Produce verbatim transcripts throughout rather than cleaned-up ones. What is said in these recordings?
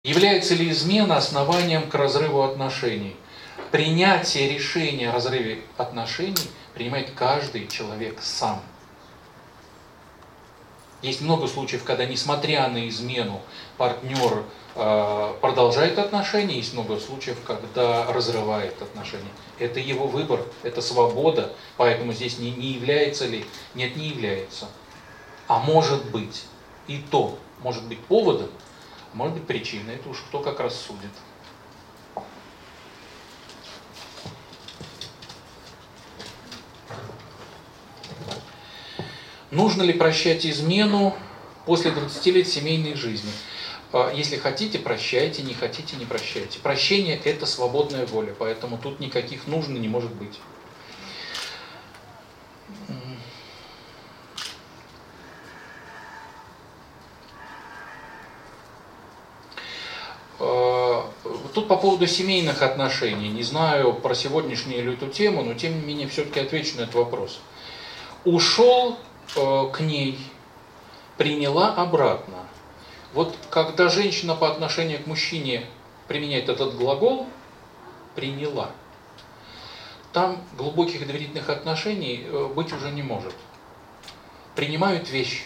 Является ли измена основанием к разрыву отношений? Принятие решения о разрыве отношений принимает каждый человек сам. Есть много случаев, когда, несмотря на измену, партнер э, продолжает отношения, есть много случаев, когда разрывает отношения. Это его выбор, это свобода, поэтому здесь не, не является ли, нет, не является. А может быть, и то может быть поводом, может быть причиной, это уж кто как раз судит. Нужно ли прощать измену после двадцати лет семейной жизни? Если хотите, прощайте, не хотите, не прощайте. Прощение – это свободная воля, поэтому тут никаких нужно не может быть. Тут по поводу семейных отношений. Не знаю про сегодняшнюю или эту тему, но тем не менее все-таки отвечу на этот вопрос. Ушел э, к ней, приняла обратно. Вот когда женщина по отношению к мужчине применяет этот глагол «приняла», там глубоких доверительных отношений быть уже не может. Принимают вещи.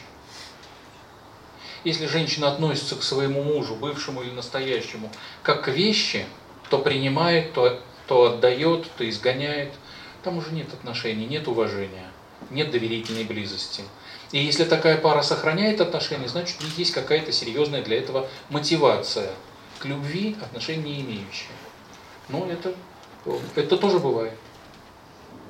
Если женщина относится к своему мужу, бывшему или настоящему, как к вещи, то принимает, то, то отдает, то изгоняет. Там уже нет отношений, нет уважения, нет доверительной близости. И если такая пара сохраняет отношения, значит, у них есть какая-то серьезная для этого мотивация к любви, отношения не имеющие. Но это, это тоже бывает.